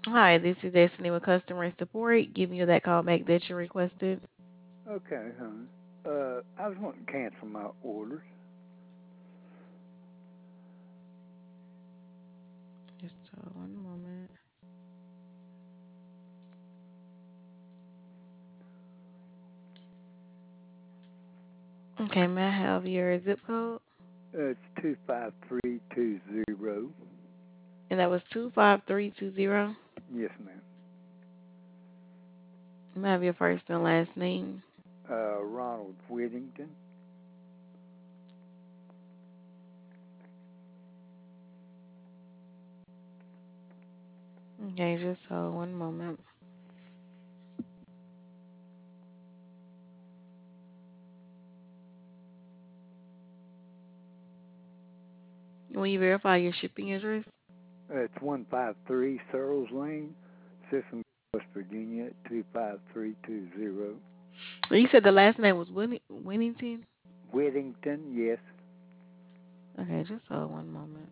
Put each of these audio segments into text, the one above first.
Hi, this is Destiny with customer support, giving you that call back that you requested. Okay, honey. I was wanting to cancel my orders. Just one moment. Okay, may I have your zip code? It's 25320. And that was 25320. Yes, ma'am. May I have your first and last name? Ronald Whittington. Okay, just one moment. Will you verify your shipping address? It's 153 Searles Lane, Sisson, West Virginia, 25320. You said the last name was Winnington? Whittington, yes. Okay, just one moment.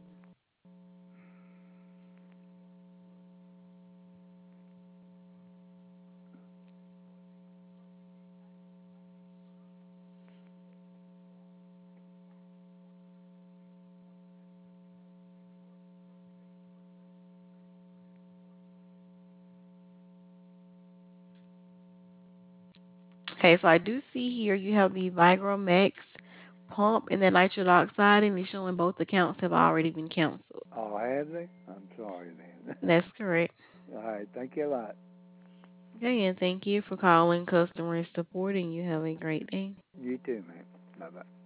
Okay, so I do see here you have the Vigromax pump and the nitric oxide, and it's showing both accounts have already been canceled. Oh, have they? I'm sorry then. That's correct. All right, thank you a lot. Okay, and thank you for calling customer support, and you have a great day. You too, man. Bye bye.